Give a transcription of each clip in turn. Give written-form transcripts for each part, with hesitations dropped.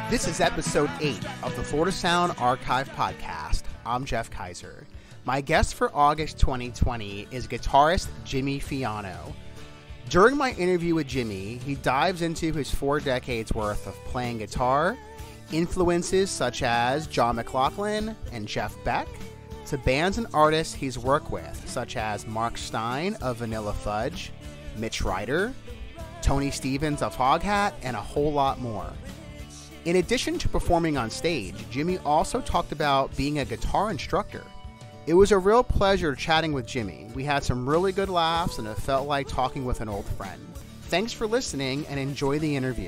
This is episode 8 of the Florida Sound Archive podcast. I'm Jeff Kaiser. My guest for August 2020 is guitarist Jimmy Fiano. During my interview with Jimmy, he dives into his 4 decades worth of playing guitar, influences such as John McLaughlin and Jeff Beck, to bands and artists he's worked with, such as Mark Stein of Vanilla Fudge, Mitch Ryder, Tony Stevens of Foghat, and a whole lot more. In addition to performing on stage, Jimmy also talked about being a guitar instructor. It was a real pleasure chatting with Jimmy. We had some really good laughs and it felt like talking with an old friend. Thanks for listening and enjoy the interview.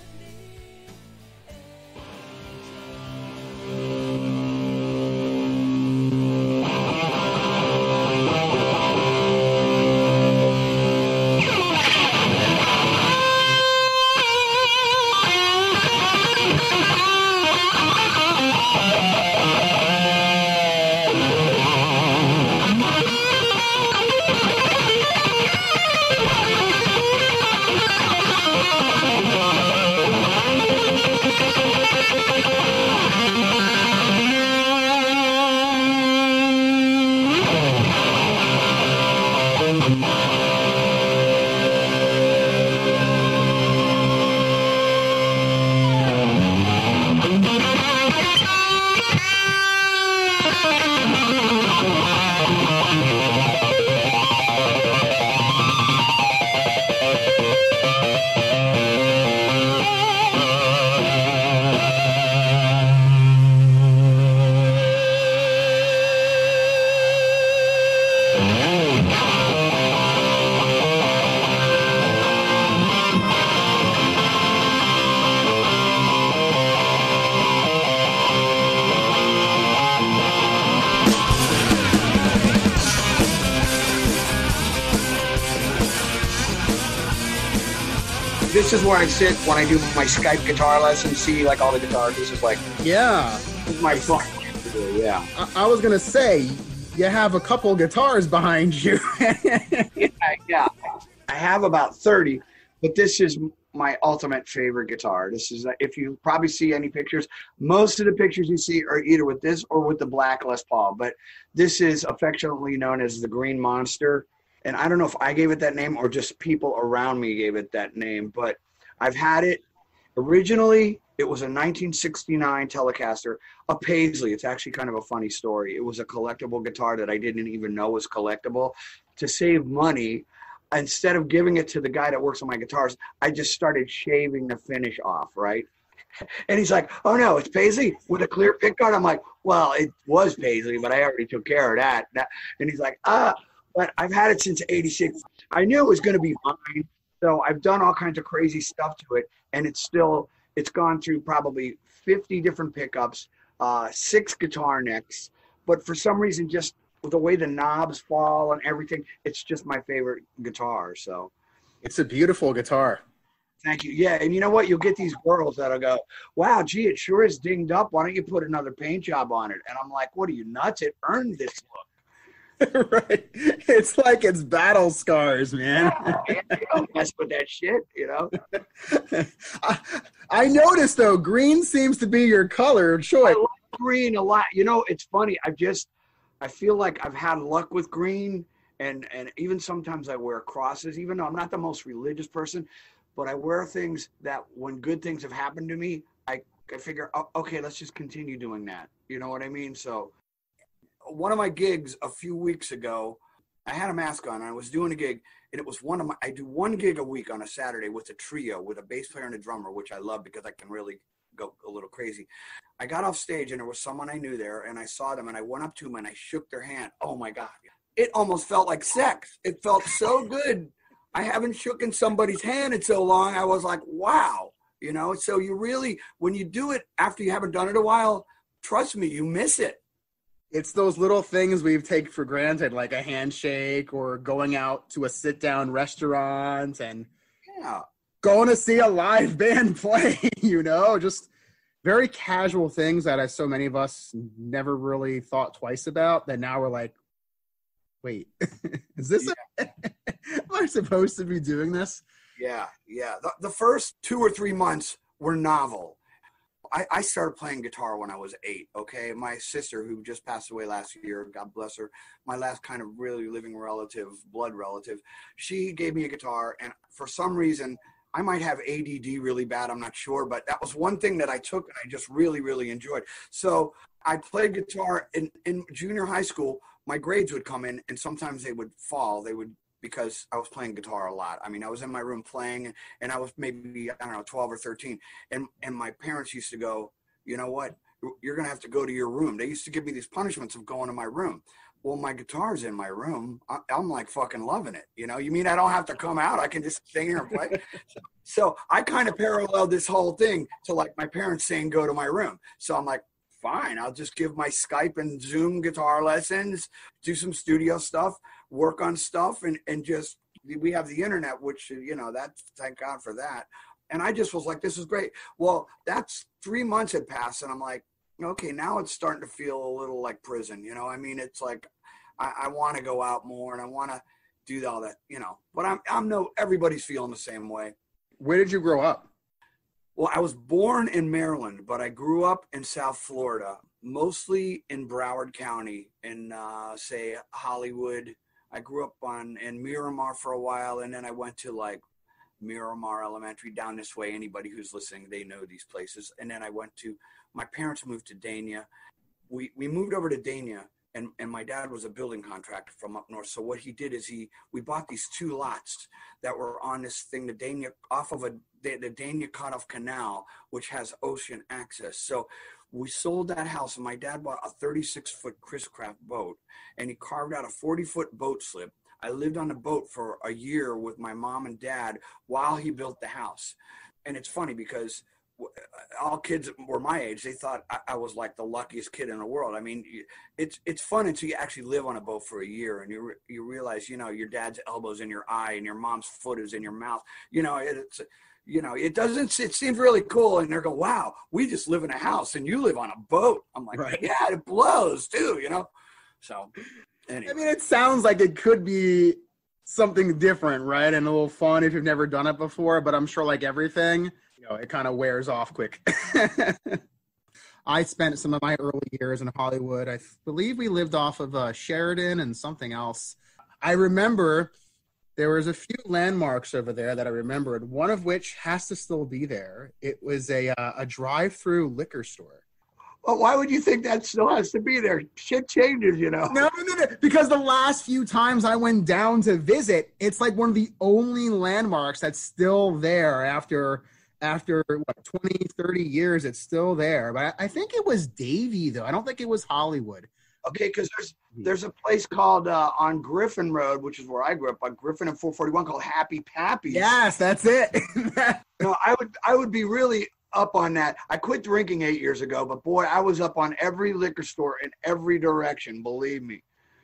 This is where I sit when I do my Skype guitar lessons, see like all the guitars. This is like, yeah, this is my fun to do, yeah. I was going to say, you have a couple guitars behind you. yeah. I have about 30, but this is my ultimate favorite guitar. This is, if you probably see any pictures, most of the pictures you see are either with this or with the black Les Paul, but this is affectionately known as the Green Monster. And I don't know if I gave it that name or just people around me gave it that name, but I've had it. Originally, it was a 1969 Telecaster, a Paisley. It's actually kind of a funny story. It was a collectible guitar that I didn't even know was collectible. To save money, instead of giving it to the guy that works on my guitars, I just started shaving the finish off, right? And he's like, oh no, it's Paisley with a clear pickguard? I'm like, well, it was Paisley, but I already took care of that. And he's like, but I've had it since 86. I knew it was going to be fine. So I've done all kinds of crazy stuff to it. And it's gone through probably 50 different pickups, 6 guitar necks. But for some reason, just with the way the knobs fall and everything, it's just my favorite guitar. So It's a beautiful guitar. Thank you. Yeah. And you know what? You'll get these girls that'll go, wow, gee, it sure is dinged up. Why don't you put another paint job on it? And I'm like, what are you, nuts? It earned this look. Right. It's like it's battle scars, man. Yeah, you don't mess with that shit, you know. I noticed though, green seems to be your color of choice. I like green a lot. You know, it's funny. I feel like I've had luck with green, and even sometimes I wear crosses, even though I'm not the most religious person, but I wear things that when good things have happened to me, I figure, oh, okay, let's just continue doing that. You know what I mean? So one of my gigs a few weeks ago, I had a mask on and I was doing a gig, and it was I do one gig a week on a Saturday with a trio with a bass player and a drummer, which I love because I can really go a little crazy. I got off stage and there was someone I knew there, and I saw them and I went up to them and I shook their hand. Oh my God. It almost felt like sex. It felt so good. I haven't shooken somebody's hand in so long. I was like, wow, you know? So you really, when you do it after you haven't done it a while, trust me, you miss it. It's those little things we take for granted, like a handshake or going out to a sit-down restaurant and going to see a live band play, you know, just very casual things that so many of us never really thought twice about, that now we're like, wait, is this, am I supposed to be doing this? Yeah. The first 2 or 3 months were novel. I started playing guitar when I was 8. Okay. My sister, who just passed away last year, God bless her, my last kind of really living relative, blood relative, she gave me a guitar. And for some reason, I might have ADD really bad. I'm not sure, but that was one thing that I took and I just really, really enjoyed. So I played guitar in junior high school. My grades would come in and sometimes they would fall. Because I was playing guitar a lot. I mean, I was in my room playing and I was maybe, I don't know, 12 or 13. And my parents used to go, you know what, you're going to have to go to your room. They used to give me these punishments of going to my room. Well, my guitar's in my room. I'm like fucking loving it. You know, you mean I don't have to come out? I can just stay here and play. So I kind of paralleled this whole thing to like my parents saying, go to my room. So I'm like, fine, I'll just give my Skype and Zoom guitar lessons, do some studio stuff, work on stuff, and just, we have the internet, which, you know, that's, thank God for that. And I just was like, this is great. Well, that's 3 months had passed and I'm like, okay, now it's starting to feel a little like prison, you know? I mean, it's like, I want to go out more and I want to do all that, you know, but everybody's feeling the same way. Where did you grow up? Well, I was born in Maryland, but I grew up in South Florida, mostly in Broward County, in, say, Hollywood. I grew up in Miramar for a while, and then I went to, like, Miramar Elementary down this way. Anybody who's listening, they know these places. And then my parents moved to Dania. We moved over to Dania, and my dad was a building contractor from up north. So what he did is we bought these 2 lots that were on this thing, the Dania, off of the Dania Cutoff Canal, which has ocean access. So we sold that house, and my dad bought a 36-foot Chris Craft boat, and he carved out a 40-foot boat slip. I lived on the boat for a year with my mom and dad while he built the house. And it's funny because all kids were my age. They thought I was like the luckiest kid in the world. I mean, it's fun until you actually live on a boat for a year and you realize, you know, your dad's elbow's in your eye and your mom's foot is in your mouth. You know, it seems really cool. And they're going, wow, we just live in a house and you live on a boat. I'm like, right. Yeah, it blows too, you know? So anyway. I mean, it sounds like it could be something different, right? And a little fun if you've never done it before, but I'm sure like everything, you know, it kind of wears off quick. I spent some of my early years in Hollywood. I believe we lived off of Sheridan and something else. I remember there was a few landmarks over there that I remembered, one of which has to still be there. It was a drive-through liquor store. Well, why would you think that still has to be there? Shit changes, you know. No. Because the last few times I went down to visit, it's like one of the only landmarks that's still there after what, 20, 30 years, it's still there. But I think it was Davie, though. I don't think it was Hollywood. Okay, because there's a place called on Griffin Road, which is where I grew up, on Griffin and 441, called Happy Pappy's. Yes, that's it. No, I would be really up on that. I quit drinking 8 years ago, but boy, I was up on every liquor store in every direction, believe me.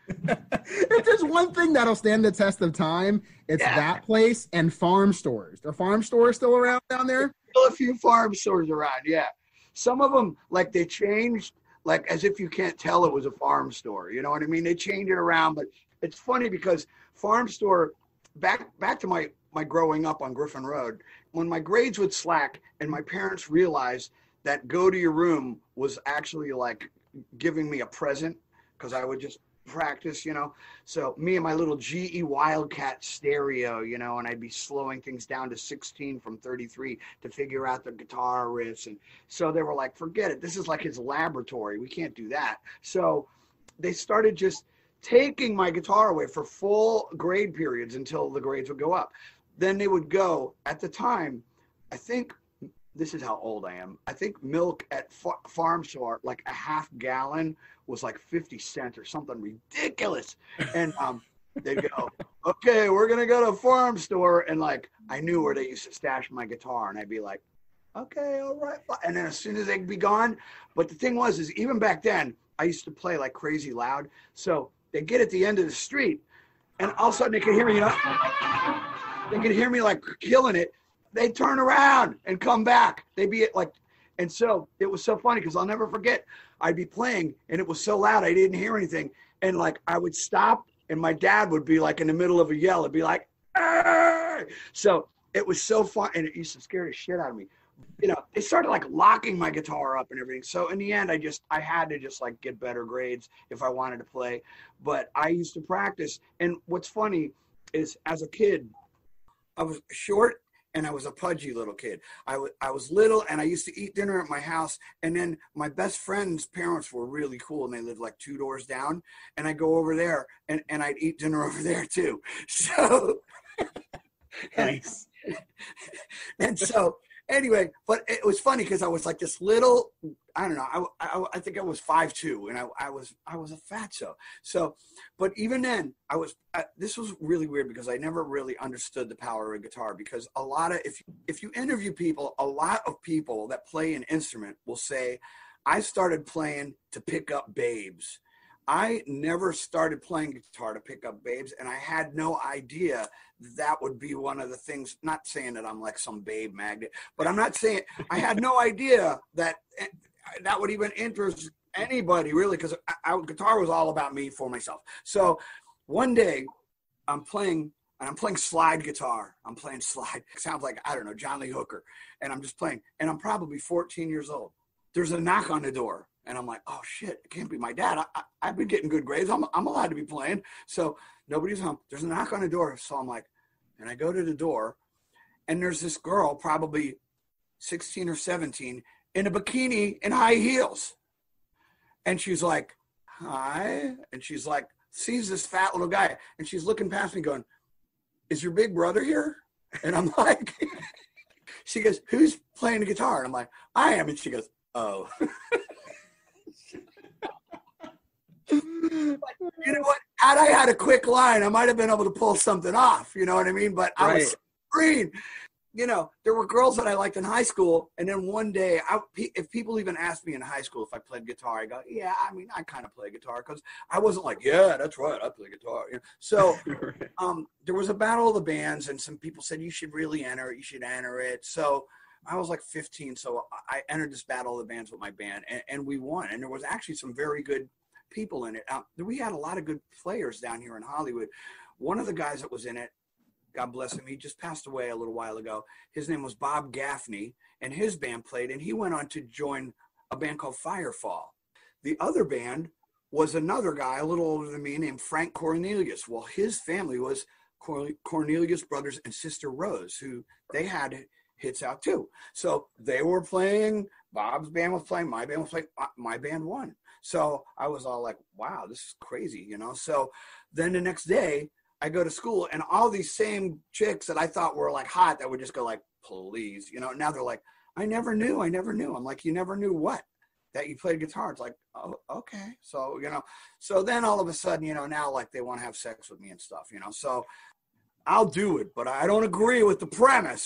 If there's one thing that'll stand the test of time, it's that place and farm stores. Are farm stores still around down there? Still a few farm stores around, yeah. Some of them, like, they changed, like, as if you can't tell it was a farm store. You know what I mean? They change it around, but it's funny because farm store, back to my growing up on Griffin Road, when my grades would slack and my parents realized that go to your room was actually like giving me a present because I would just practice, you know. So me and my little GE Wildcat stereo, you know, and I'd be slowing things down to 16 from 33 to figure out the guitar riffs. And so they were like, forget it. This is like his laboratory. We can't do that. So they started just taking my guitar away for full grade periods until the grades would go up. Then they would go, at the time, I think, this is how old I am, I think milk at farm store, like a half gallon, was like 50 cents or something ridiculous. And they'd go, okay, we're going to go to a farm store. And like, I knew where they used to stash my guitar. And I'd be like, okay, all right. And then as soon as they'd be gone. But the thing was, is even back then, I used to play like crazy loud. So they get at the end of the street and all of a sudden they could hear me, you know, they could hear me like killing it. They turn around and come back. They'd be like, and so it was so funny because I'll never forget. I'd be playing and it was so loud I didn't hear anything. And like I would stop and my dad would be like in the middle of a yell. It'd be like, argh! So it was so fun and it used to scare the shit out of me. They started like locking my guitar up and everything. So in the end, I had to just like get better grades if I wanted to play. But I used to practice. And what's funny is as a kid, I was short and I was a pudgy little kid. I was little and I used to eat dinner at my house. And then my best friend's parents were really cool and they lived like 2 doors down. And I'd go over there and I'd eat dinner over there too. So Nice. and so anyway, but it was funny because I was like this little, I don't know, I think I was 5'2", and I was a fatso. So, but even then, this was really weird because I never really understood the power of a guitar, because a lot of, if you interview people, a lot of people that play an instrument will say, I started playing to pick up babes. I never started playing guitar to pick up babes, and I had no idea that would be one of the things. Not saying that I'm like some babe magnet, but I'm not saying, I had no idea that that would even interest anybody really, because guitar was all about me for myself. So one day I'm playing slide guitar. I'm playing slide. It sounds like, I don't know, John Lee Hooker. And I'm just playing, and I'm probably 14 years old. There's a knock on the door. And I'm like, oh shit, it can't be my dad. I've been getting good grades. I'm allowed to be playing. So nobody's home. There's a knock on the door. So I'm like, and I go to the door, and there's this girl, probably 16 or 17, in a bikini and high heels. And she's like, hi. And she's like, sees this fat little guy. And she's looking past me going, is your big brother here? And I'm like, she goes, who's playing the guitar? And I'm like, I am. And she goes, oh. You know what? Had I had a quick line, I might have been able to pull something off. You know what I mean? But I was green. There were girls that I liked in high school, and then one day, if people even asked me in high school if I played guitar, I go, yeah, I mean, I kind of play guitar, because I wasn't like, yeah, that's right, I play guitar. So there was a battle of the bands, and some people said, you should really enter it, you should enter it. So I was like 15, so I entered this battle of the bands with my band, and we won. And there was actually some very good people in it. We had a lot of good players down here in Hollywood. One of the guys that was in it, God bless him, he just passed away a little while ago. His name was Bob Gaffney, and his band played, and he went on to join a band called Firefall. The other band was another guy a little older than me named Frank Cornelius. Well, his family was Cornelius Brothers and Sister Rose, who they had hits out too. So they were playing, Bob's band was playing, my band was playing, my band won. So I was all like, wow, this is crazy, So then the next day I go to school, and all these same chicks that I thought were like hot that would just go like, please, now they're like, I never knew. I'm like, you never knew what? That you played guitar. It's like, oh, okay. So, so then all of a sudden, now like they want to have sex with me and stuff, so I'll do it, but I don't agree with the premise,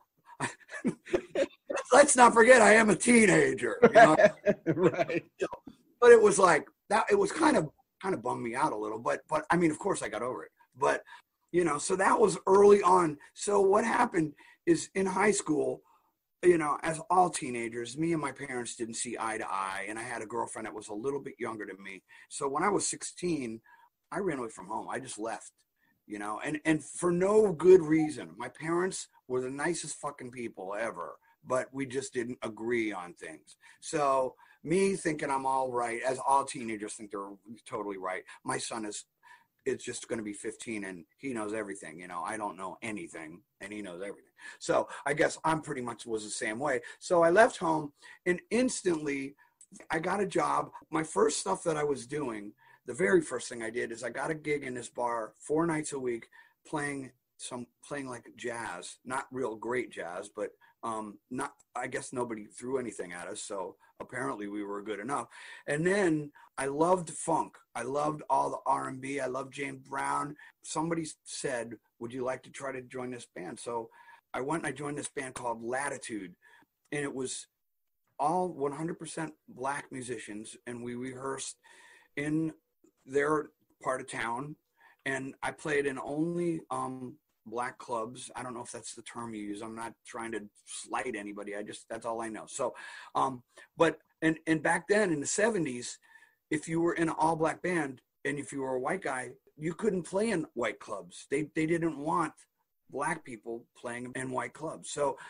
Let's not forget I am a teenager, Right. But it was like that. It was kind of bummed me out a little, but I mean, of course I got over it, but so that was early on. So what happened is in high school, as all teenagers, me and my parents didn't see eye to eye, and I had a girlfriend that was a little bit younger than me. So when I was 16, I ran away from home. I just left, and for no good reason. My parents were the nicest fucking people ever, but we just didn't agree on things. So me thinking I'm all right, as all teenagers think they're totally right. My son is just going to be 15, and he knows everything. I don't know anything, and he knows everything. So I guess I'm pretty much was the same way. So I left home, and instantly I got a job. My first stuff that I was doing, the very first thing I did is I got a gig in this bar 4 nights a week, playing like jazz, not real great jazz, but not, I guess nobody threw anything at us, so apparently we were good enough. And then I loved funk. I loved all the R&B. I loved James Brown. Somebody said, would you like to try to join this band? So I went and I joined this band called Latitude, and it was all 100% black musicians, and we rehearsed in their part of town, and I played in only black clubs. I don't know if that's the term you use. I'm not trying to slight anybody. That's all I know. So, but back then in the 70s, if you were in an all black band and if you were a white guy, you couldn't play in white clubs. They didn't want black people playing in white clubs. So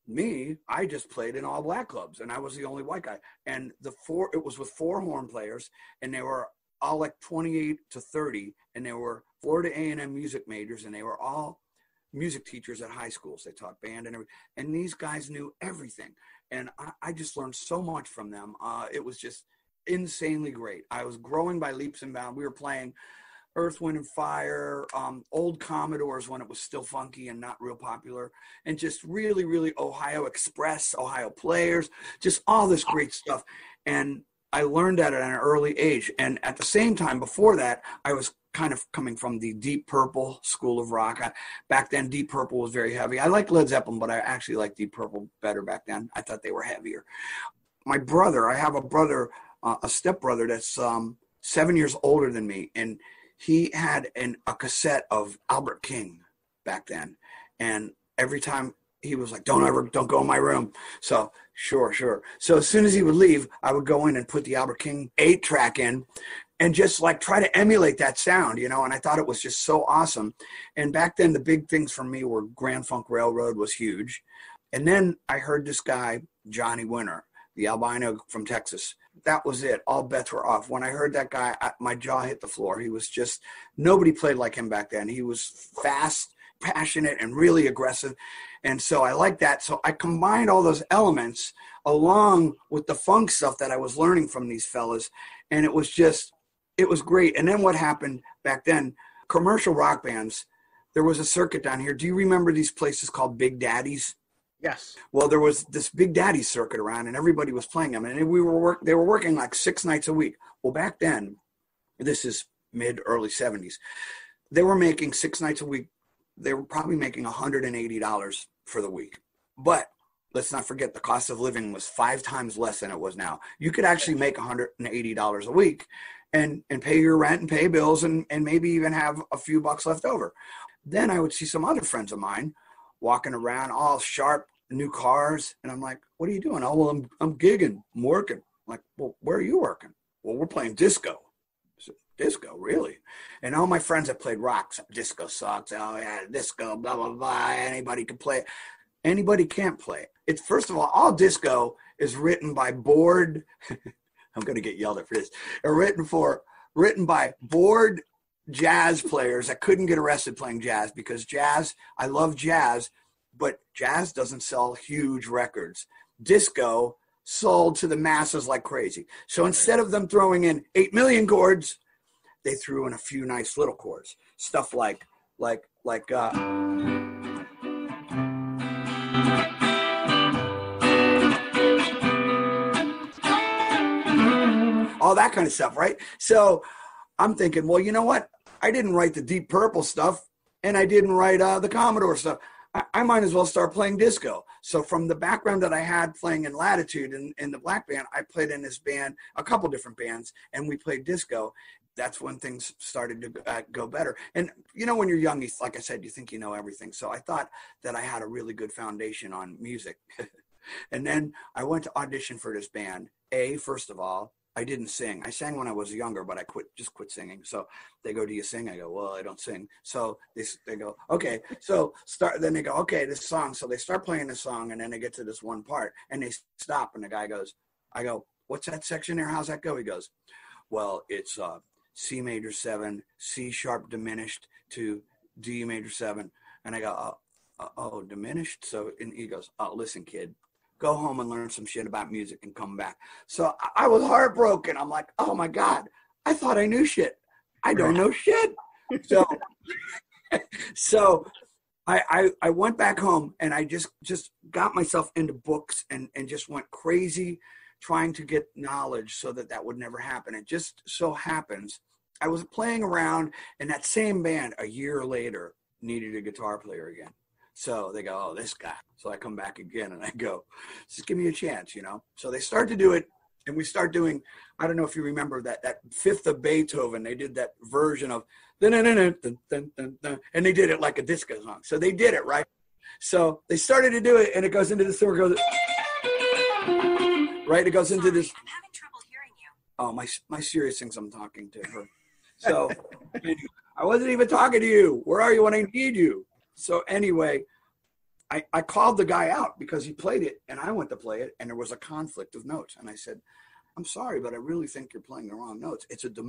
I just played in all black clubs, and I was the only white guy. And it was with 4 horn players, and they were all like 28 to 30, and they were Florida A&M music majors, and they were all music teachers at high schools. They taught band and everything, and these guys knew everything. And I just learned so much from them. It was just insanely great. I was growing by leaps and bounds. We were playing Earth, Wind and Fire, old Commodores when it was still funky and not real popular, and just really, really Ohio Express, Ohio Players, just all this great stuff. And I learned that at an early age. And at the same time, before that, I was kind of coming from the Deep Purple school of rock. Back then, Deep Purple was very heavy. I liked Led Zeppelin, but I actually liked Deep Purple better back then. I thought they were heavier. My brother, I have a brother, a stepbrother that's 7 years older than me, and he had a cassette of Albert King back then. And every time he was like, don't go in my room. So sure. So as soon as he would leave, I would go in and put the Albert King 8-track in and just like try to emulate that sound, and I thought it was just so awesome. And back then the big things for me were Grand Funk Railroad was huge. And then I heard this guy, Johnny Winter, the albino from Texas. That was it. All bets were off. When I heard that guy, my jaw hit the floor. He was just, nobody played like him back then. He was fast, passionate, and really aggressive. And so I liked that. So I combined all those elements along with the funk stuff that I was learning from these fellas. And it was great. And then what happened back then, commercial rock bands, there was a circuit down here. Do you remember these places called Big Daddies? Yes. Well, there was this Big Daddy circuit around, and everybody was playing them. And they were working like 6 nights a week. Well, back then, this is early 70s, they were making 6 nights a week. They were probably making $180 for the week. But let's not forget the cost of living was 5 times less than it was now. You could actually make $180 a week and pay your rent and pay bills and maybe even have a few bucks left over. Then I would see some other friends of mine walking around all sharp, new cars. And I'm like, what are you doing? Oh, well, I'm gigging, I'm working. I'm like, well, where are you working? Well, we're playing disco. I said, disco, really? And all my friends that played rock, disco sucks. Oh, yeah, disco, blah, blah, blah. Anybody can play it. Anybody can't play it. It's, first of all disco is written by bored, I'm going to get yelled at for this, written by bored jazz players that couldn't get arrested playing jazz, because jazz, I love jazz, but jazz doesn't sell huge records. Disco sold to the masses like crazy. So instead of them throwing in 8 million chords, they threw in a few nice little chords. Stuff like all that kind of stuff, right? So I'm thinking, well, you know what? I didn't write the Deep Purple stuff, and I didn't write the Commodore stuff. I might as well start playing disco. So from the background that I had playing in Latitude in the black band, I played in this band, a couple different bands, and we played disco. That's when things started to go better. And, when you're young, like I said, you think you know everything. So I thought that I had a really good foundation on music. And then I went to audition for this band. First of all, I didn't sing. I sang when I was younger, but I quit singing. So they go, do you sing? I go, well, I don't sing. So they go, okay. So then they go, okay, this song. So they start playing this song, and then they get to this one part, and they stop, and the guy goes, I go, what's that section there? How's that go? He goes, well, it's C major 7, C sharp diminished to D major 7. And I go, oh, diminished? So, and he goes, oh, listen, kid, go home and learn some shit about music and come back. So I was heartbroken. I'm like, oh my God, I thought I knew shit. I don't know shit. So I went back home, and I just got myself into books and just went crazy trying to get knowledge so that would never happen. It just so happens I was playing around, and that same band a year later needed a guitar player again. So they go, oh, this guy. So I come back again, and I go, just give me a chance, So they start to do it, and we start doing, I don't know if you remember that Fifth of Beethoven. They did that version of, and they did it like a disco song. So they did it, right? So they started to do it, and it goes into this, right? It goes into this. I'm having trouble hearing you. Oh, my Sirius thinks I'm talking to her. So I wasn't even talking to you. Where are you when I need you? So anyway, I called the guy out because he played it and I went to play it and there was a conflict of notes. And I said, I'm sorry, but I really think you're playing the wrong notes. It's a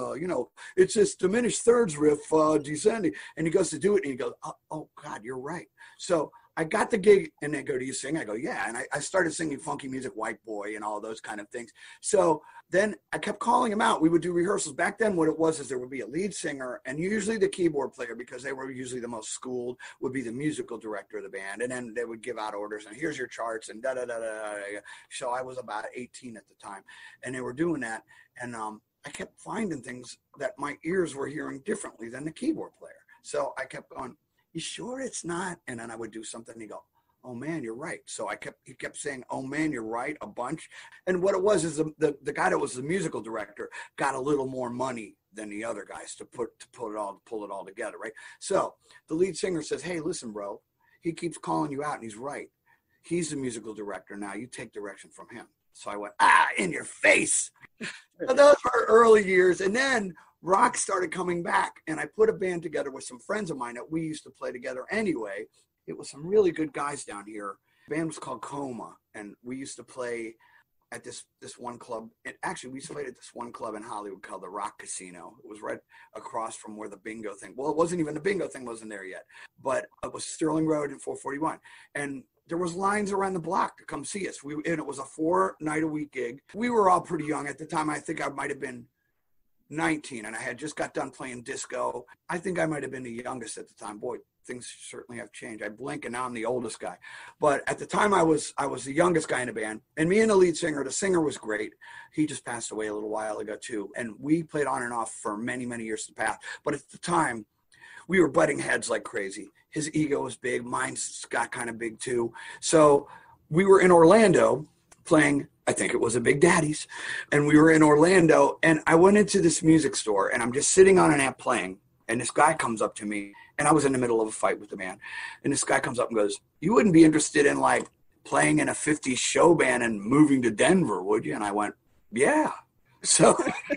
it's this diminished thirds riff descending. And he goes to do it and he goes, oh God, you're right. So I got the gig and they go, do you sing? I go, yeah. And I started singing funky music, White Boy and all those kind of things. So then I kept calling him out. We would do rehearsals. Back then what it was is there would be a lead singer and usually the keyboard player, because they were usually the most schooled, would be the musical director of the band. And then they would give out orders and here's your charts and da-da-da-da. So I was about 18 at the time and they were doing that. And I kept finding things that my ears were hearing differently than the keyboard player. So I kept going, you sure it's not? And then I would do something and he'd go, oh man, you're right. So he kept saying, oh man, you're right, a bunch. And what it was is the guy that was the musical director got a little more money than the other guys to pull it all together, right? So the lead singer says, hey, listen, bro, he keeps calling you out and he's right. He's the musical director now. You take direction from him. So I went, in your face. So those were early years. And then rock started coming back and I put a band together with some friends of mine that we used to play together anyway. It was some really good guys down here. The band was called Coma and we used to play at this one club. And actually we used to play at this one club in Hollywood called the Rock Casino. It was right across from where the bingo thing, well, it wasn't even, the bingo thing wasn't there yet, but it was Sterling Road and 441. And there was lines around the block to come see us. And it was a 4-night-a-week gig. We were all pretty young at the time. I think I might have been 19 and I had just got done playing disco. I think I might have been the youngest at the time. Boy, things certainly have changed. I blink and now I'm the oldest guy. But at the time I was the youngest guy in the band. And me and the lead singer, the singer was great. He just passed away a little while ago too. And we played on and off for many, many years to the past. But at the time, we were butting heads like crazy. His ego was big. Mine's got kind of big too. So we were in Orlando playing, I think it was a Big Daddy's. And we were in Orlando and I went into this music store and I'm just sitting on an amp playing. And this guy comes up to me and I was in the middle of a fight with the man. And this guy comes up and goes, you wouldn't be interested in like playing in a 50s show band and moving to Denver, would you? And I went, yeah. So,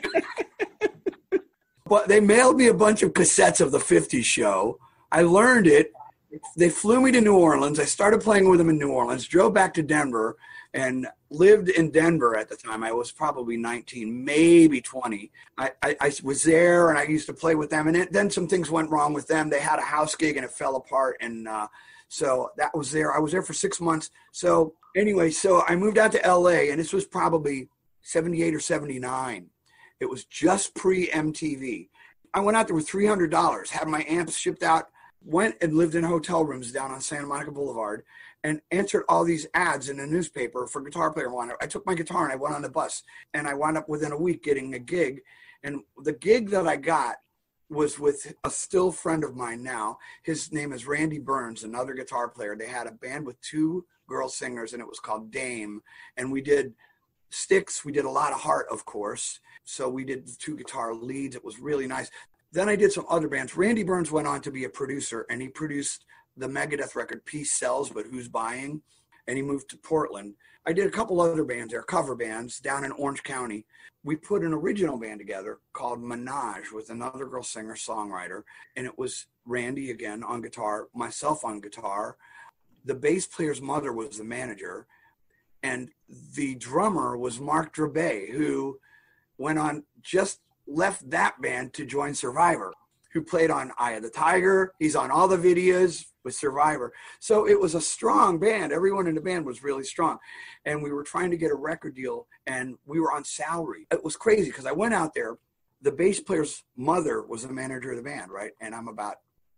but they mailed me a bunch of cassettes of the 50s show. I learned it. They flew me to New Orleans. I started playing with them in New Orleans, drove back to Denver and lived in Denver at the time. I was probably 19, maybe 20. I was there and I used to play with them. And then some things went wrong with them. They had a house gig and it fell apart. And so that was there. I was there for 6 months. So anyway, so I moved out to LA and this was probably 78 or 79. It was just pre-MTV. I went out there with $300, had my amps shipped out, went and lived in hotel rooms down on Santa Monica Boulevard and answered all these ads in the newspaper for guitar player. I took my guitar and I went on the bus and I wound up within a week getting a gig. And the gig that I got was with a still friend of mine now. His name is Randy Burns, another guitar player. They had a band with 2 girl singers and it was called Dame. And we did Styx. We did a lot of Heart, of course. So we did the 2 guitar leads. It was really nice. Then I did some other bands. Randy Burns went on to be a producer and he produced the Megadeth record Peace Sells, But Who's Buying? And he moved to Portland. I did a couple other bands there, cover bands down in Orange County. We put an original band together called Menage with another girl singer, songwriter. And it was Randy again on guitar, myself on guitar. The bass player's mother was the manager. And the drummer was Mark Drabe, who went on, just left that band to join Survivor, who played on Eye of the Tiger. He's on all the videos with Survivor. So it was a strong band. Everyone in the band was really strong. And we were trying to get a record deal and we were on salary. It was crazy because I went out there. The bass player's mother was the manager of the band, right? And I'm about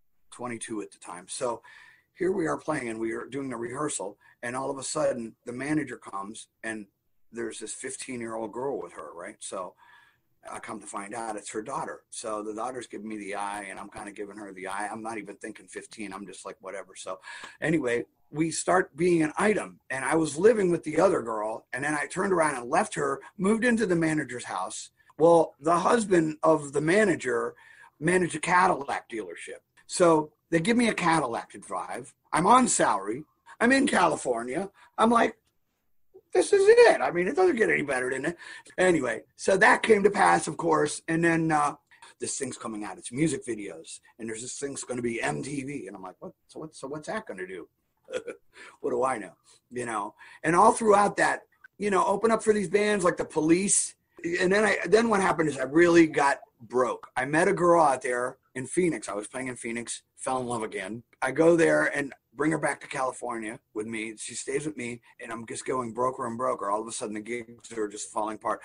22 at the time. So here we are playing and we are doing the rehearsal. And all of a sudden the manager comes and there's this 15-year-old girl with her, right? So I come to find out it's her daughter. So the daughter's giving me the eye and I'm kind of giving her the eye. I'm not even thinking 15. I'm just like, whatever. So anyway, we start being an item and I was living with the other girl. And then I turned around and left her, moved into the manager's house. Well, the husband of the manager managed a Cadillac dealership. So they give me a Cadillac to drive. I'm on salary. I'm in California. I'm like, this is it. I mean, it doesn't get any better than it. Anyway, so that came to pass, of course. And then this thing's coming out. It's music videos. And there's this thing's going to be MTV. And I'm like, what? So what's that going to do? What do I know? You know, and all throughout that, you know, open up for these bands like the Police. And then what happened is I really got broke. I met a girl out there in Phoenix. I was playing in Phoenix, fell in love again. I go there and bring her back to California with me. She stays with me, and I'm just going broker and broker. All of a sudden, the gigs are just falling apart.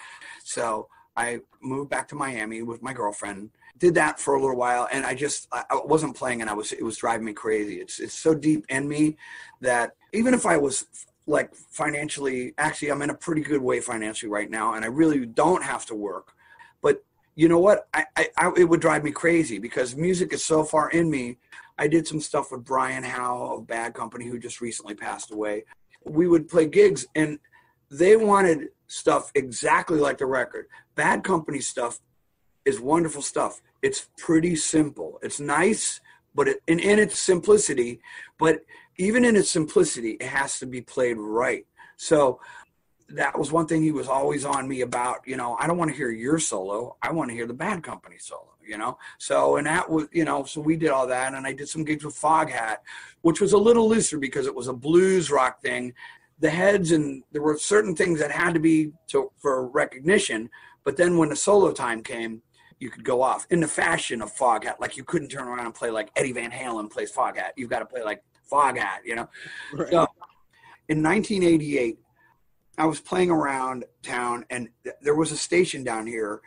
So I moved back to Miami with my girlfriend. Did that for a little while, and I wasn't playing, and it was driving me crazy. It's so deep in me that even if I was like financially, actually, I'm in a pretty good way financially right now, and I really don't have to work. But you know what? It would drive me crazy because music is so far in me. I did some stuff with Brian Howe of Bad Company, who just recently passed away. We would play gigs, and they wanted stuff exactly like the record. Bad Company stuff is wonderful stuff. It's pretty simple. It's nice, but in its simplicity, but even in its simplicity, it has to be played right. So that was one thing he was always on me about. You know, I don't want to hear your solo. I want to hear the Bad Company solo, you know? So, and that was, you know, so we did all that. And I did some gigs with Foghat, which was a little looser because it was a blues rock thing. The heads, and there were certain things that had to be for recognition. But then when the solo time came, you could go off in the fashion of Foghat. Like you couldn't turn around and play like Eddie Van Halen plays Foghat. You've got to play like Foghat, you know? Right. So in 1988, I was playing around town, and there was a station down here.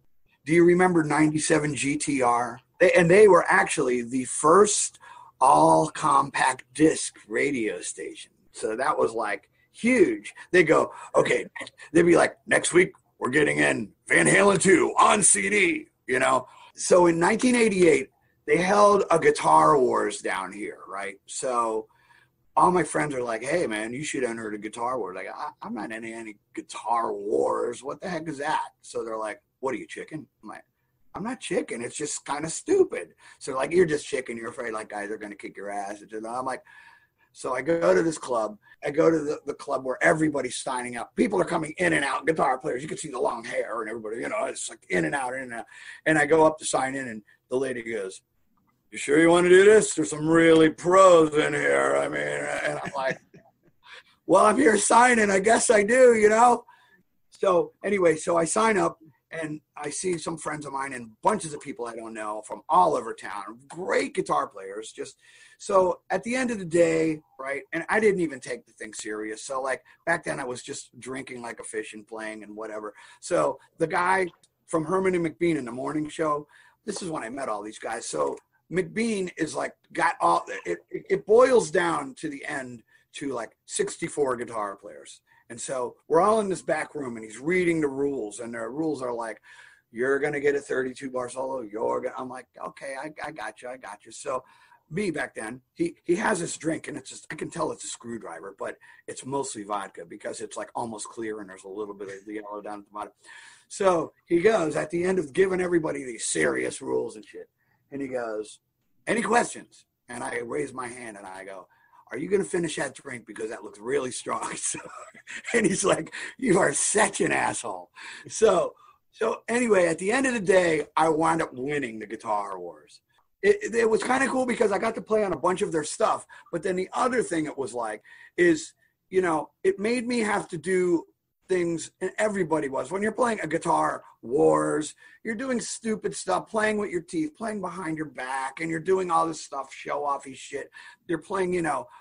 Do you remember 97 GTR? They were actually the first all-compact disc radio station. So that was like huge. They go, okay, they'd be like, next week we're getting in Van Halen 2 on CD, you know? So in 1988, they held a Guitar Wars down here, right? So all my friends are like, hey, man, you should enter the Guitar Wars. Like, I'm not in any Guitar Wars. What the heck is that? So they're like, what are you, chicken? I'm like, I'm not chicken. It's just kind of stupid. So like, you're just chicken. You're afraid like guys are going to kick your ass. And I'm like, so I go to this club. I go to the club where everybody's signing up. People are coming in and out, guitar players. You can see the long hair and everybody, you know, it's like in and out, in and out. And I go up to sign in, and the lady goes, you sure you want to do this? There's some really pros in here. I mean, and I'm like, well, I'm here signing. I guess I do, you know? So anyway, so I sign up, and I see some friends of mine and bunches of people I don't know from all over town, great guitar players. Just so at the end of the day, right, and I didn't even take the thing serious. So like back then I was just drinking like a fish and playing and whatever. So the guy from Herman and McBean in the morning show, this is when I met all these guys. So McBean is like got all it boils down to the end to like 64 guitar players. And so we're all in this back room, and he's reading the rules, and the rules are like, you're going to get a 32 bar solo. I'm like, okay, I got you. So me back then, he has this drink, and it's just, I can tell it's a screwdriver, but it's mostly vodka because it's like almost clear, and there's a little bit of the yellow down at the bottom. So he goes at the end of giving everybody these serious rules and shit. And he goes, any questions? And I raise my hand, and I go, are you going to finish that drink? Because that looks really strong. So, and he's like, you are such an asshole. So anyway, at the end of the day, I wound up winning the Guitar Wars. It was kind of cool because I got to play on a bunch of their stuff. But then the other thing it was like is, you know, it made me have to do things, and everybody was. When you're playing a Guitar Wars, you're doing stupid stuff, playing with your teeth, playing behind your back, and you're doing all this stuff, show-offy shit. You're playing, you know,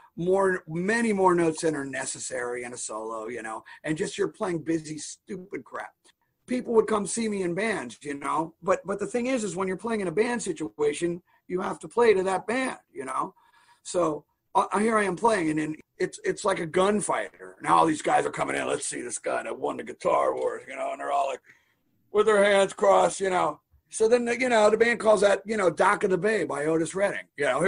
many more notes than are necessary in a solo, you know, and just you're playing busy, stupid crap. People would come see me in bands, you know, but the thing is when you're playing in a band situation, you have to play to that band, you know. So here I am playing, and then it's like a gunfighter. Now all these guys are coming in. Let's see this guy that won the Guitar Wars, you know, and they're all like with their hands crossed, you know. So then, you know, the band calls that, you know, Dock of the Bay by Otis Redding. You know,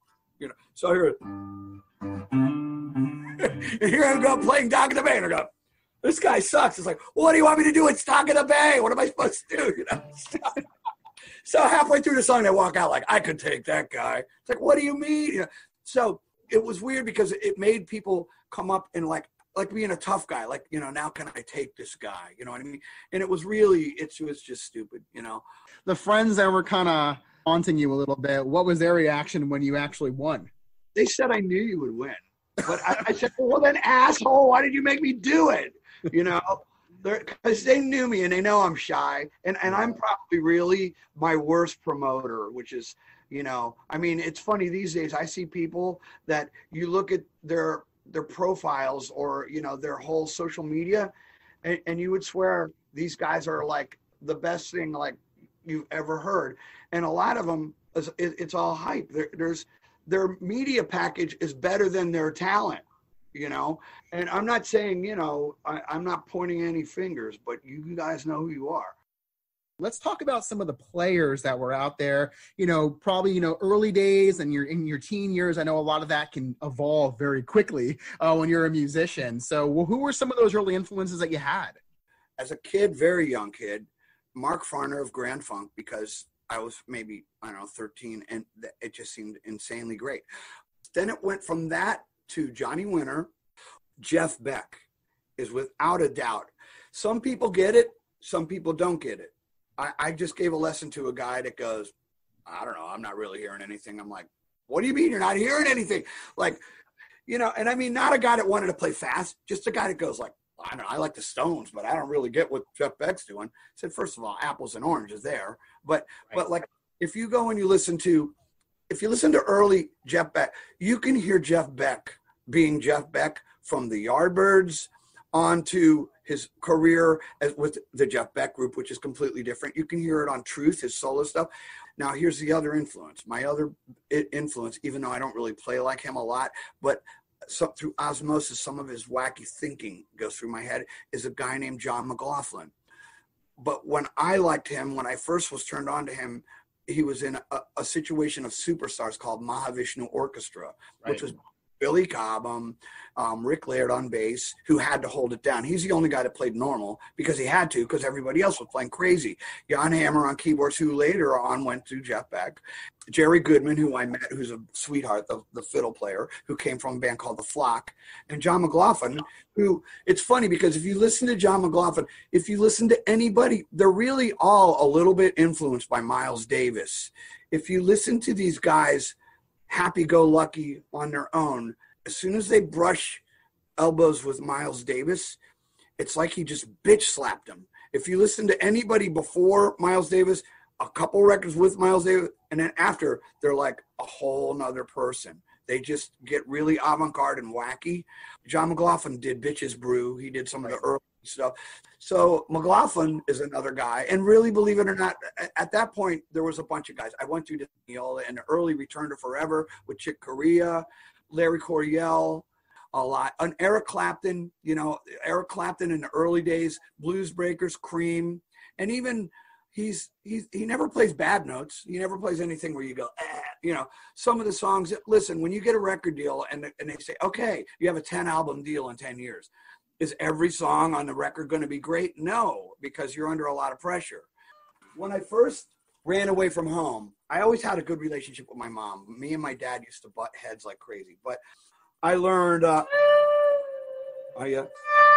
and here I go playing Dock of the Bay, and I go, this guy sucks. It's like, what do you want me to do? It's Dock of the Bay. What am I supposed to do? You know. So halfway through the song, they walk out like, I could take that guy. It's like, what do you mean? You know? So it was weird because it made people come up and like being a tough guy, like, you know, now can I take this guy? You know what I mean? And it was really, it was just stupid, you know. The friends that were kind of haunting you a little bit, what was their reaction when you actually won? They said I knew you would win. But I said, well, then, asshole, why did you make me do it? You know, because they knew me and they know I'm shy. And I'm probably really my worst promoter, which is, you know, I mean, it's funny these days. I see people that you look at their profiles or, you know, their whole social media, and you would swear these guys are like the best thing like you've ever heard. And a lot of them, it's all hype. Their media package is better than their talent, you know? And I'm not saying, you know, I'm not pointing any fingers, but you guys know who you are. Let's talk about some of the players that were out there, you know, probably, you know, early days and you're in your teen years. I know a lot of that can evolve very quickly when you're a musician. So who were some of those early influences that you had? As a kid, very young kid, Mark Farner of Grand Funk, because I was maybe, I don't know, 13, and it just seemed insanely great. Then it went from that to Johnny Winter. Jeff Beck is without a doubt. Some people get it, some people don't get it. I just gave a lesson to a guy that goes, I don't know, I'm not really hearing anything. I'm like, what do you mean you're not hearing anything? Like, you know, and I mean, not a guy that wanted to play fast, just a guy that goes like, I don't know, I like the Stones, but I don't really get what Jeff Beck's doing. I said, first of all, apples and oranges there. But like, if you go and you listen to early Jeff Beck, you can hear Jeff Beck being Jeff Beck from the Yardbirds onto his career with the Jeff Beck Group, which is completely different. You can hear it on Truth, his solo stuff. Now, here's the other influence. My other influence, even though I don't really play like him a lot, but through osmosis, some of his wacky thinking goes through my head, is a guy named John McLaughlin. But when I liked him, when I first was turned on to him, he was in a situation of superstars called Mahavishnu Orchestra, which was Billy Cobham, Rick Laird on bass, who had to hold it down. He's the only guy that played normal because he had to, because everybody else was playing crazy. Jan Hammer on keyboards, who later on went to Jeff Beck. Jerry Goodman, who I met, who's a sweetheart, the fiddle player, who came from a band called The Flock. And John McLaughlin, who, it's funny because if you listen to John McLaughlin, if you listen to anybody, they're really all a little bit influenced by Miles Davis. If you listen to these guys, happy-go-lucky on their own, as soon as they brush elbows with Miles Davis, it's like he just bitch slapped him. If you listen to anybody before Miles Davis, a couple records with Miles Davis, and then after, they're like a whole nother person. They just get really avant-garde and wacky. John McLaughlin did Bitches Brew. He did some of the early stuff. So McLaughlin is another guy. And really, believe it or not, at that point, there was a bunch of guys. I went through Neola and the early Return to Forever with Chick Corea, Larry Coryell, a lot. And Eric Clapton, you know, Eric Clapton in the early days, Blues Breakers, Cream. And even he never plays bad notes. He never plays anything where you go, you know, some of the songs, listen, when you get a record deal and they say, okay, you have a 10 album deal in 10 years. Is every song on the record going to be great? No, because you're under a lot of pressure. When I first ran away from home, I always had a good relationship with my mom. Me and my dad used to butt heads like crazy. But I learned, oh yeah.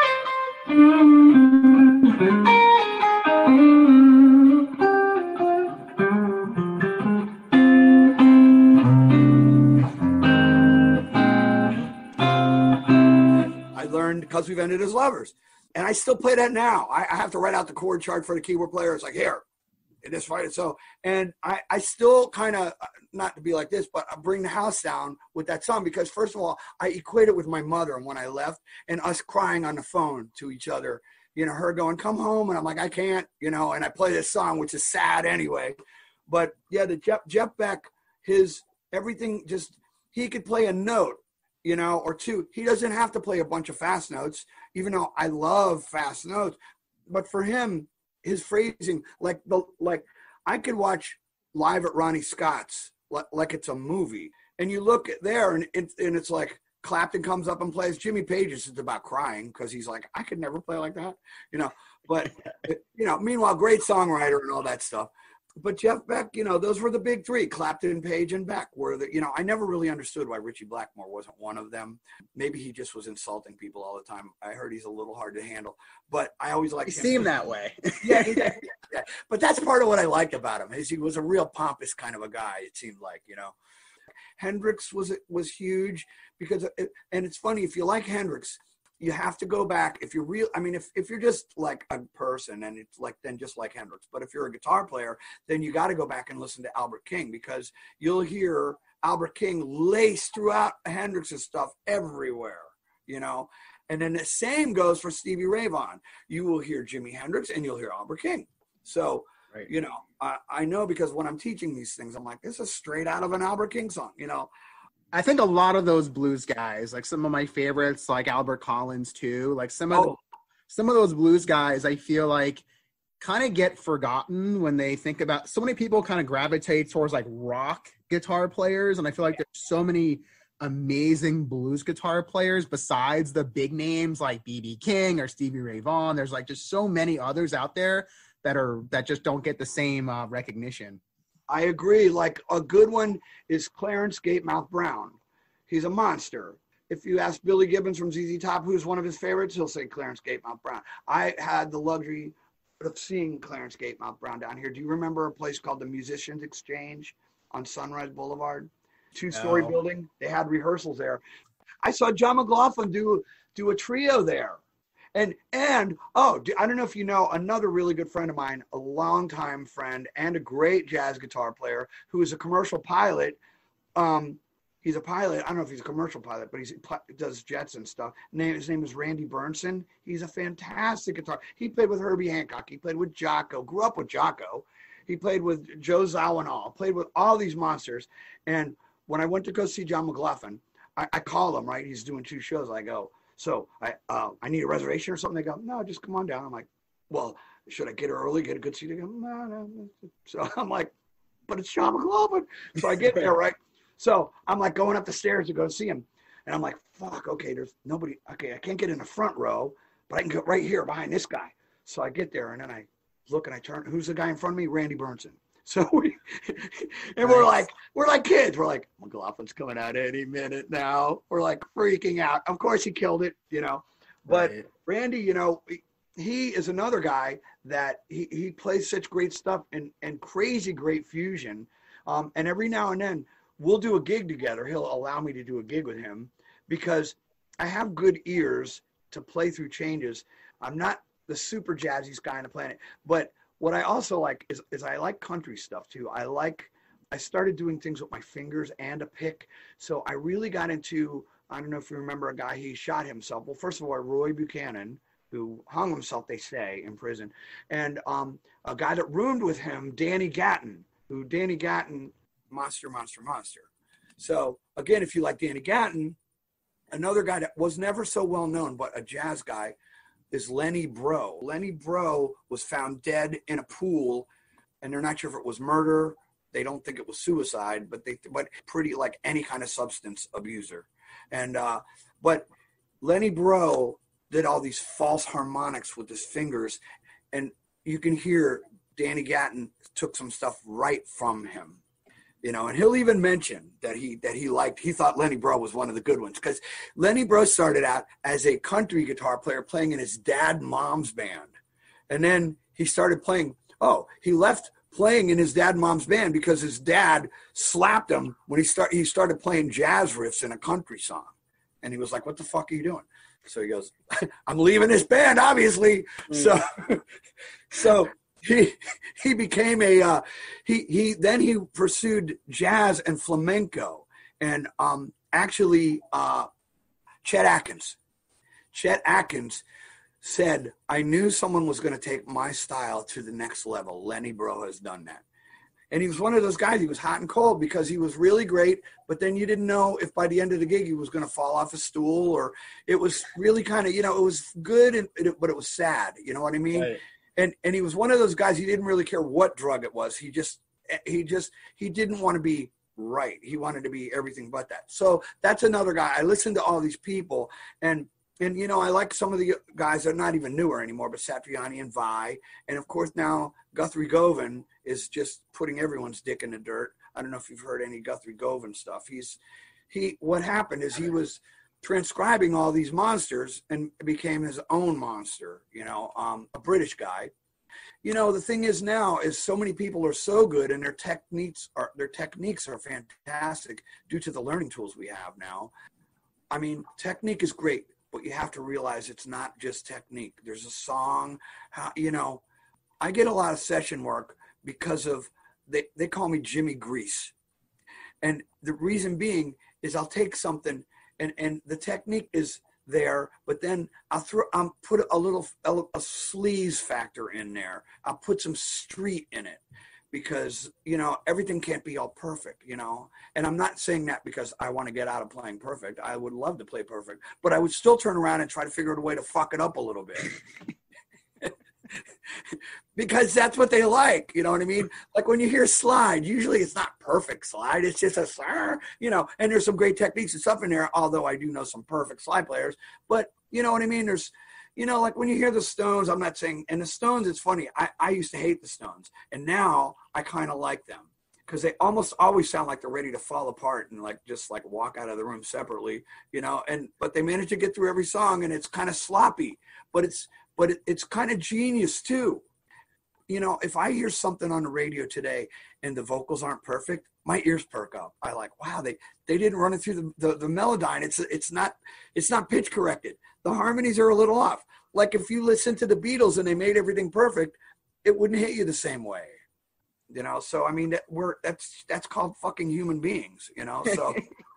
Because We've Ended as Lovers. And I still play that now. I have to write out the chord chart for the keyboard player. It's like, here, it is right. So, and I still kind of, not to be like this, but I bring the house down with that song because, first of all, I equate it with my mother and when I left and us crying on the phone to each other, you know, her going, come home. And I'm like, I can't, you know, and I play this song, which is sad anyway. But yeah, the Jeff Beck, his everything just, he could play a note, you know, or two. He doesn't have to play a bunch of fast notes, even though I love fast notes. But for him, his phrasing, like I could watch Live at Ronnie Scott's like it's a movie. And you look at there and it's like Clapton comes up and plays. Jimmy Page's is about crying because he's like, I could never play like that, you know. But, you know, meanwhile, great songwriter and all that stuff. But Jeff Beck, you know, those were the big three. Clapton, Page, and Beck were the, you know, I never really understood why Richie Blackmore wasn't one of them. Maybe he just was insulting people all the time. I heard he's a little hard to handle. But I always liked him. He seemed that way. Yeah. But that's part of what I liked about him, is he was a real pompous kind of a guy, it seemed like, you know. Hendrix was huge because, and it's funny, if you like Hendrix, you have to go back. If you're real, I mean, if you're just like a person and it's like, then just like Hendrix, but if you're a guitar player, then you got to go back and listen to Albert King, because you'll hear Albert King laced throughout Hendrix's stuff everywhere, you know? And then the same goes for Stevie Ray Vaughan. You will hear Jimi Hendrix and you'll hear Albert King. So, right. You know, I know, because when I'm teaching these things, I'm like, this is straight out of an Albert King song, you know? I think a lot of those blues guys, like some of my favorites, like Albert Collins too, like some of those blues guys, I feel like kind of get forgotten when they think about, so many people kind of gravitate towards like rock guitar players. And I feel like there's so many amazing blues guitar players besides the big names like B.B. King or Stevie Ray Vaughan. There's like just so many others out there that just don't get the same recognition. I agree. Like a good one is Clarence Gatemouth Brown. He's a monster. If you ask Billy Gibbons from ZZ Top who's one of his favorites, he'll say Clarence Gatemouth Brown. I had the luxury of seeing Clarence Gatemouth Brown down here. Do you remember a place called the Musicians Exchange on Sunrise Boulevard? Two-story building. They had rehearsals there. I saw John McLaughlin do a trio there. And I don't know if you know, another really good friend of mine, a longtime friend and a great jazz guitar player who is a commercial pilot. He's a pilot. I don't know if he's a commercial pilot, but he does jets and stuff. His name is Randy Bernson. He's a fantastic guitar. He played with Herbie Hancock. He played with Jocko. Grew up with Jocko. He played with Joe Zawinul. Played with all these monsters. And when I went to go see John McLaughlin, I call him, right? He's doing 2 shows. I go, so I need a reservation or something. They go, no, just come on down. I'm like, well, should I get early, get a good seat? They go, no. So I'm like, but it's John McLaughlin. So I get there, right? So I'm like going up the stairs to go see him. And I'm like, fuck, okay, there's nobody. Okay, I can't get in the front row, but I can get right here behind this guy. So I get there and then I look and I turn. Who's the guy in front of me? Randy Bernson. So we're like kids. We're like, McLaughlin's coming out any minute now. We're like freaking out. Of course he killed it, you know. But right. Randy, you know, he is another guy that he plays such great stuff and crazy great fusion. And every now and then we'll do a gig together. He'll allow me to do a gig with him because I have good ears to play through changes. I'm not the super jazziest guy on the planet, but what I also like is I like country stuff too. I started doing things with my fingers and a pick. So I really got into, I don't know if you remember a guy, he shot himself. Well, first of all, Roy Buchanan, who hung himself, they say, in prison. And a guy that roomed with him, Danny Gatton, monster. So again, if you like Danny Gatton, another guy that was never so well known, but a jazz guy, is Lenny Breau. Lenny Breau was found dead in a pool, and they're not sure if it was murder. They don't think it was suicide, but pretty like any kind of substance abuser. And but Lenny Breau did all these false harmonics with his fingers, and you can hear Danny Gatton took some stuff right from him. You know, and he'll even mention that he thought Lenny Breau was one of the good ones, because Lenny Breau started out as a country guitar player playing in his dad mom's band. And then he started playing, he left playing in his dad mom's band because his dad slapped him when he started playing jazz riffs in a country song. And he was like, what the fuck are you doing? So he goes, I'm leaving this band, obviously. So he became he pursued jazz and flamenco, and Chet Atkins said, I knew someone was going to take my style to the next level. Lenny Breau has done that. And he was one of those guys, he was hot and cold because he was really great, but then you didn't know if by the end of the gig he was going to fall off a stool, or it was really kind of, you know, it was good, but it was sad. You know what I mean? Right. And he was one of those guys, he didn't really care what drug it was. He didn't want to be right. He wanted to be everything but that. So that's another guy. I listened to all these people, and you know, I like some of the guys that are not even newer anymore, but Satriani and Vai. And of course now Guthrie Govan is just putting everyone's dick in the dirt. I don't know if you've heard any Guthrie Govan stuff. What happened is he was transcribing all these monsters and became his own monster, you know, a British guy. You know, the thing is now is so many people are so good and their techniques are fantastic due to the learning tools we have now. I mean, technique is great, but you have to realize it's not just technique. There's a song, you know, I get a lot of session work because of, they call me Jimmy Grease. And the reason being is I'll take something and the technique is there, but then I'll put a sleaze factor in there. I'll put some street in it because, you know, everything can't be all perfect, you know, and I'm not saying that because I want to get out of playing perfect. I would love to play perfect, but I would still turn around and try to figure out a way to fuck it up a little bit. Because that's what they like, you know what I mean? Like when you hear slide, usually it's not perfect slide, it's just a, you know, and there's some great techniques and stuff in there, although I do know some perfect slide players, but you know what I mean? There's, you know, like when you hear the Stones, I'm not saying, and the Stones, it's funny, I used to hate the Stones, and now I kind of like them because they almost always sound like they're ready to fall apart and like just like walk out of the room separately, you know, but they manage to get through every song and it's kind of sloppy, but it's kind of genius too. You know, if I hear something on the radio today and the vocals aren't perfect, my ears perk up. I like, wow, they didn't run it through the Melodyne. It's not pitch corrected. The harmonies are a little off. Like if you listen to the Beatles and they made everything perfect, it wouldn't hit you the same way. You know, so I mean that's called fucking human beings, you know. So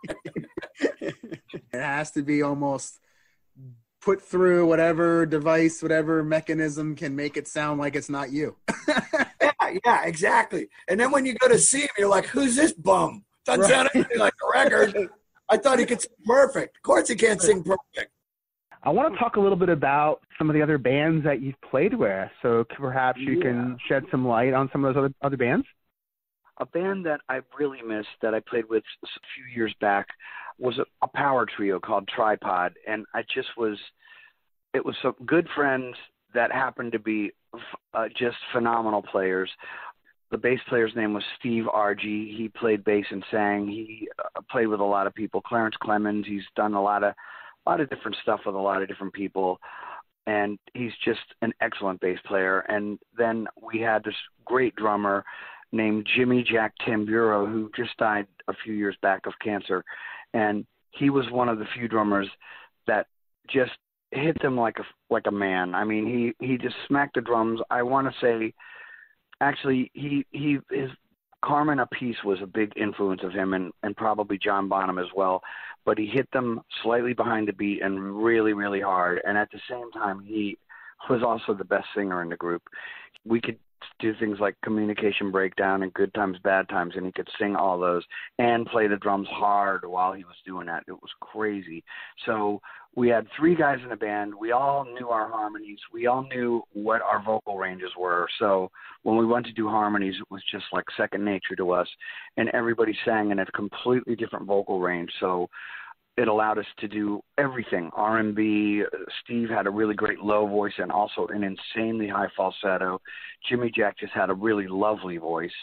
it has to be almost put through whatever device, whatever mechanism can make it sound like it's not you. yeah, exactly. And then when you go to see him, you're like, who's this bum? Doesn't sound anything like a record. I thought he could sing perfect. Of course he can't sing perfect. I want to talk a little bit about some of the other bands that you've played with. So perhaps you can shed some light on some of those other bands. A band that I really missed that I played with a few years back was a power trio called Tripod. And it was some good friends that happened to be just phenomenal players. The bass player's name was Steve Argy. He played bass and sang. He played with a lot of people. Clarence Clemens. He's done a lot of different stuff with a lot of different people. And he's just an excellent bass player. And then we had this great drummer named Jimmy Jack Tamburo, who just died a few years back of cancer. And he was one of the few drummers that just hit them like a man. I mean, he just smacked the drums. I want to say, actually, his Carmen Apiece was a big influence of him and probably John Bonham as well. But he hit them slightly behind the beat and really, really hard. And at the same time, he was also the best singer in the group. We could do things like Communication Breakdown and Good Times, Bad Times, and he could sing all those and play the drums hard while he was doing that. It was crazy. So we had three guys in the band. We all knew our harmonies. We all knew what our vocal ranges were. So when we went to do harmonies, it was just like second nature to us. And everybody sang in a completely different vocal range. So it allowed us to do everything. R&B, Steve had a really great low voice and also an insanely high falsetto. Jimmy Jack just had a really lovely voice.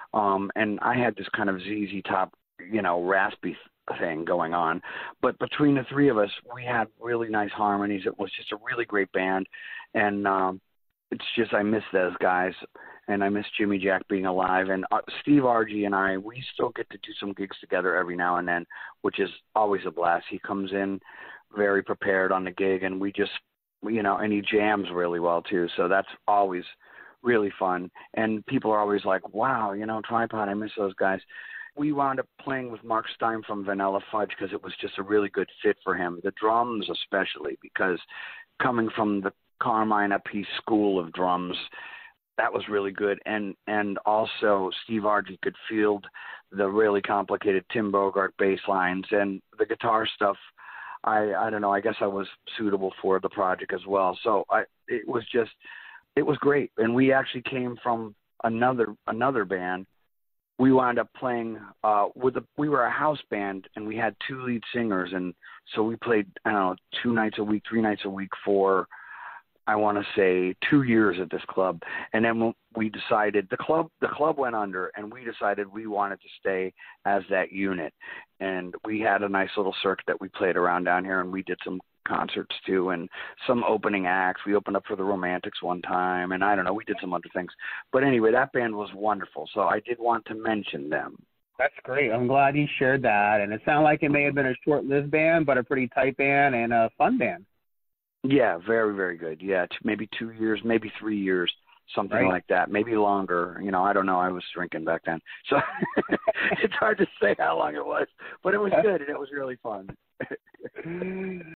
And I had this kind of ZZ Top, you know, raspy thing going on. But between the three of us, we had really nice harmonies. It was just a really great band. And it's just, I miss those guys. And I miss Jimmy Jack being alive. And Steve Argy and I, we still get to do some gigs together every now and then, which is always a blast. He comes in very prepared on the gig, and we just, you know, and he jams really well too. So that's always really fun. And people are always like, wow, you know, Tripod, I miss those guys. We wound up playing with Mark Stein from Vanilla Fudge because it was just a really good fit for him. The drums especially, because coming from the Carmine Apiece school of drums, that was really good. And also Steve Argy could field the really complicated Tim Bogart bass lines, and the guitar stuff, I don't know, I guess I was suitable for the project as well. So it was great. And we actually came from another band. We wound up playing we were a house band, and we had two lead singers, and so we played, I don't know, 2 nights a week, 3 nights a week for, I want to say, 2 years at this club. And then we decided, the club went under, and we decided we wanted to stay as that unit. And we had a nice little circuit that we played around down here, and we did some concerts too, and some opening acts. We opened up for the Romantics one time, and I don't know, we did some other things. But anyway, that band was wonderful, so I did want to mention them. That's great. I'm glad you shared that. And it sounded like it may have been a short-lived band, but a pretty tight band and a fun band. Yeah, very, very good. Yeah, maybe 2 years, maybe 3 years, something like that. Maybe longer. You know, I don't know. I was drinking back then. So it's hard to say how long it was. But it was good, and it was really fun.